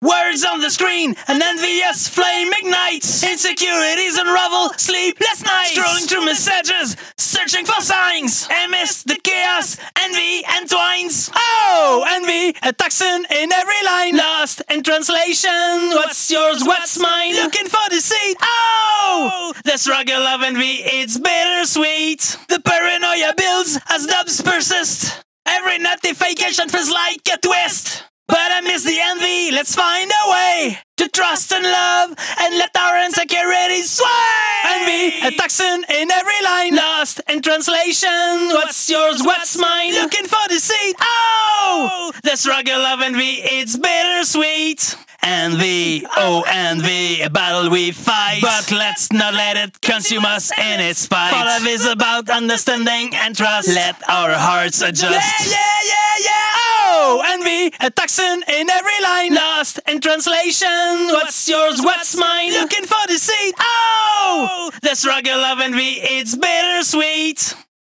Words on the screen, an envious flame ignites. Insecurities unravel, sleepless nights. Strolling through messages, searching for signs. Amidst the chaos, envy entwines. Oh, envy, a toxin in every line. Lost in translation, what's yours, what's mine? Looking for deceit. Oh, the struggle of envy, it's bittersweet. The paranoia builds as dubs persist. Every notification feels like a twist. But I miss the envy, let's find a way to trust and love and let our insecurities sway. Envy, a toxin in every line. Lost in translation, what's yours, what's mine? Looking for deceit. Oh, the struggle of envy, it's bittersweet. Envy, oh envy, a battle we fight. But let's not let it consume us in its spite. For love is about understanding and trust. Let our hearts adjust. Yeah. Oh, envy, a toxin in every line. Lost in translation, what's yours, what's mine? Looking for deceit. Oh, the struggle of envy, it's bittersweet.